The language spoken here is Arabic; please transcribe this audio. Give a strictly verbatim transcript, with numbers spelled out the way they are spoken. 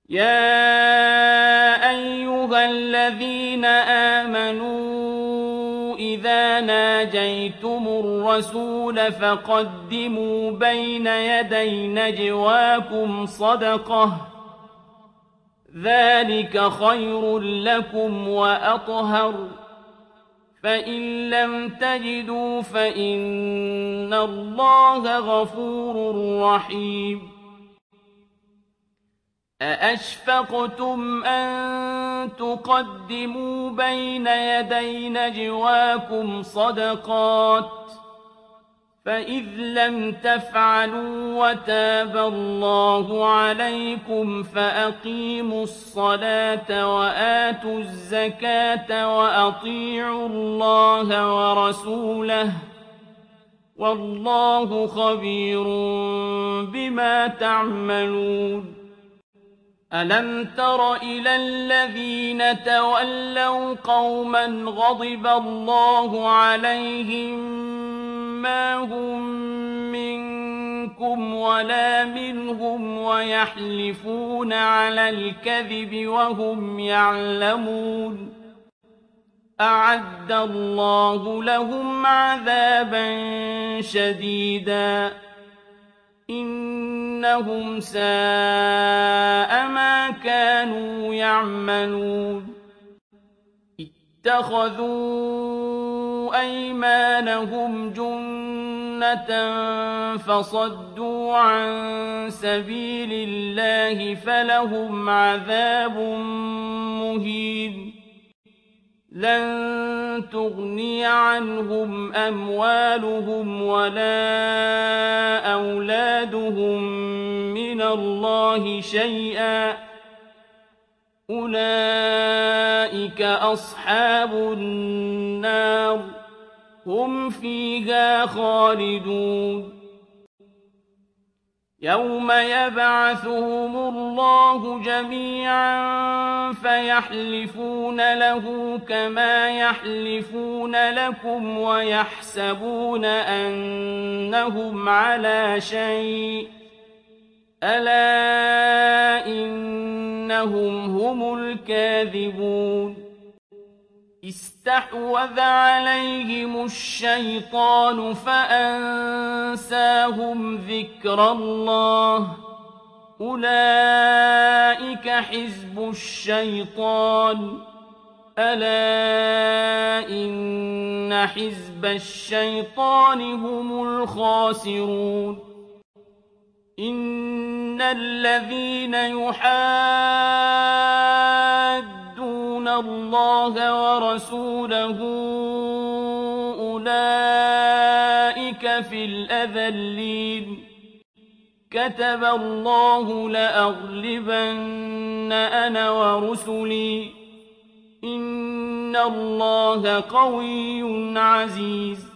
يَا أَيُّهَا الَّذِينَ آمَنُوا إِذَا نَاجَيْتُمُ الرَّسُولَ فَقَدِّمُوا بَيْنَ يَدَيْ نَجْوَاكُمْ صَدَقَةً ۚ ذَٰلِكَ خَيْرٌ لَّكُمْ وَأَطْهَرُ ۚ فَإِن لَّمْ تَجِدُوا فَإِنَّ اللَّهَ غَفُورٌ رَّحِيمٌ. أَأَشْفَقْتُمْ أَن تُقَدِّمُوا بَيْنَ يَدَيْ نَجْوَاكُمْ صَدَقَاتٍ ۚ فَإِذْ لَمْ تَفْعَلُوا وَتَابَ اللَّهُ عَلَيْكُمْ فَأَقِيمُوا الصَّلَاةَ وَآتُوا الزَّكَاةَ وَأَطِيعُوا اللَّهَ وَرَسُولَهُ ۚ وَاللَّهُ خَبِيرٌ بِمَا تَعْمَلُونَ. أَلَمْ تَرَ إِلَى الَّذِينَ تَوَلَّوْا قَوْمًا غَضِبَ اللَّهُ عَلَيْهِم مَّا هُم مِّنكُمْ وَلَا مِنْهُمْ وَيَحْلِفُونَ عَلَى الْكَذِبِ وَهُمْ يَعْلَمُونَ. أَعَدَّ اللَّهُ لَهُمْ عَذَابًا شَدِيدًا ۖ إِنَّهُمْ سَاءَ مَا كَانُوا يَعْمَلُونَ. اتَّخَذُوا أَيْمَانَهُمْ جُنَّةً فَصَدُّوا عَن سَبِيلِ اللَّهِ فَلَهُمْ عَذَابٌ مُّهِينٌ. لَّن تُغْنِيَ عَنْهُمْ أَمْوَالُهُمْ وَلَا أَوْلَادُهُم مِّنَ اللَّهِ شَيْئًا ۚ أُولَٰئِكَ أَصْحَابُ النَّارِ ۖ هُمْ فِيهَا خَالِدُونَ. يَوْمَ يَبْعَثُهُمُ اللَّهُ جَمِيعًا فَيَحْلِفُونَ لَهُ كَمَا يَحْلِفُونَ لَكُمْ وَيَحْسَبُونَ أَنَّهُمْ عَلَىٰ شَيْءٍ ۚ أَلَا إِنَّهُمْ هُمُ الْكَاذِبُونَ. اسْتَحْوَذَ عَلَيْهِمُ الشَّيْطَانُ فَأَنسَاهُمْ ذِكْرَ اللَّهِ ۚ أُولَٰئِكَ حِزْبُ الشَّيْطَانِ ۚ أَلَا إِنَّ حِزْبَ الشَّيْطَانِ هُمُ الْخَاسِرُونَ. إِنَّ الَّذِينَ يُحَادُّونَ اللَّهَ وَرَسُولَهُ أُولَٰئِكَ فِي الْأَذَلِّينَ. كَتَبَ اللَّهُ لَأَغْلِبَنَّ أَنَا وَرُسُلِي ۚ إِنَّ اللَّهَ قَوِيٌّ عَزِيزٌ.